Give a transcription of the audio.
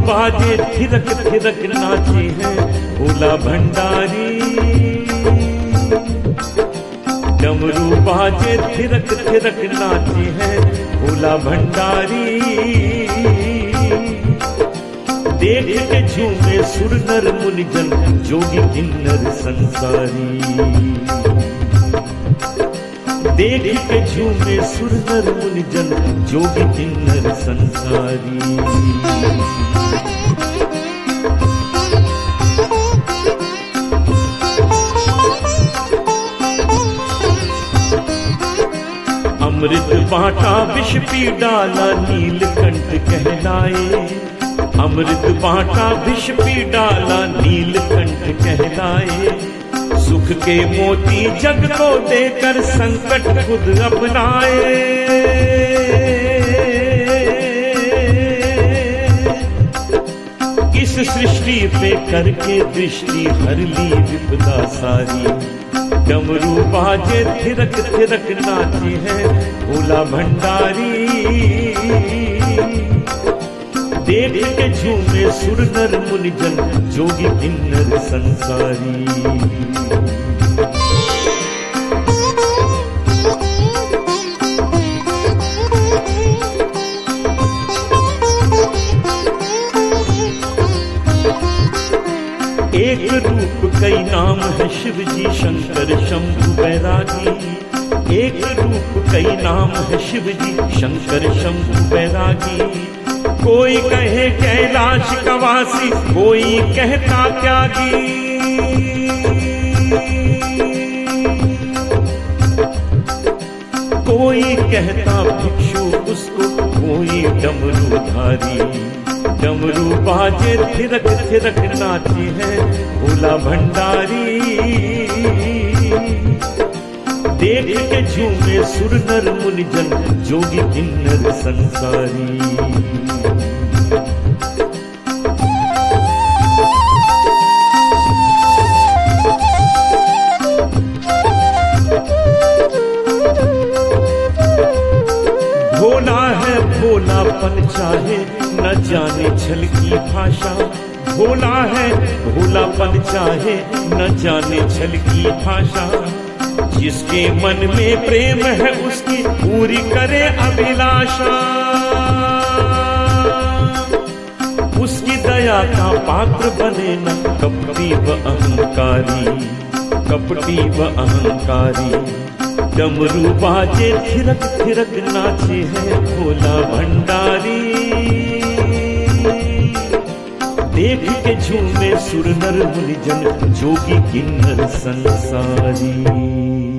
बाजे थिरक थिरक नाचे हैं भोला भंडारी। डमरू बाजे थिरक थिरक नाचे हैं भोला भंडारी। देख के झूमे सुर नर मुनि जन जोगी किन्नर संसारी। देख के झूमे सुर नर मुनि जन जोगी किन्नर संसारी। अमृत बांटा विष पी डाला नीलकंठ कहलाए। अमृत बांटा विष पी डाला नीलकंठ कहलाए। सुख के मोती जग को देकर संकट खुद अपनाए। इस सृष्टि पे करके दृष्टि हर ली विपदा सारी। डमरू बाजे थिरक थिरक नाचे हैं भोला भंडारी। देख के झूमे सुर नर मुनि जन जोगी किन्नर संसारी। एक रूप कई नाम है शिव जी शंकर शंभु बैरागी। एक रूप कई नाम है शिव जी शंकर शंभु बैरागी। कोई कहे कैलाश कवासी कोई कहता त्यागी। कोई कहता भिक्षु उसको कोई डमरूधारी। डमरू बाजे थिरक थिरक नाचे हैं भोला भंडारी। देख के झूमे सुर नर मुनि जन जोगी किन्नर संसारी। भोला है भोलापन चाहे न जाने छल की भाषा। भोला है भोलापन चाहे न जाने छल की भाषा। जिसके मन में प्रेम है उसकी पूरी करे अभिलाषा। उसकी दया का पात्र बने न कपटी व अहंकारी। कपटी व अहंकारी। डमरू बाजे थिरक थिरक नाचे हैं भोला भंडारी। देख के झूमे सुर नर मुनि जन जोगी किन्नर संसारी।